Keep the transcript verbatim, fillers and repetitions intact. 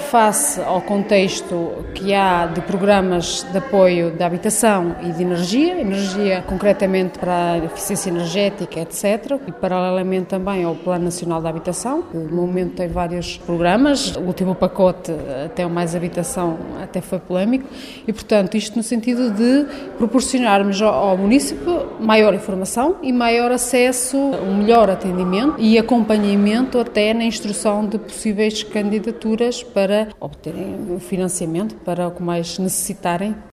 face ao contexto que há de programas de apoio da habitação e de energia, energia concretamente para a eficiência energética, etcétera, e paralelamente também ao Plano Nacional da Habitação, que no momento tem vários programas, o último pacote, até o Mais Habitação, até foi polémico, e portanto isto no sentido de proporcionarmos ao município maior informação e maior acesso, um melhor atendimento e acompanhamento até na instrução de possíveis candidaturas para obterem financiamento para o que mais necessitarem.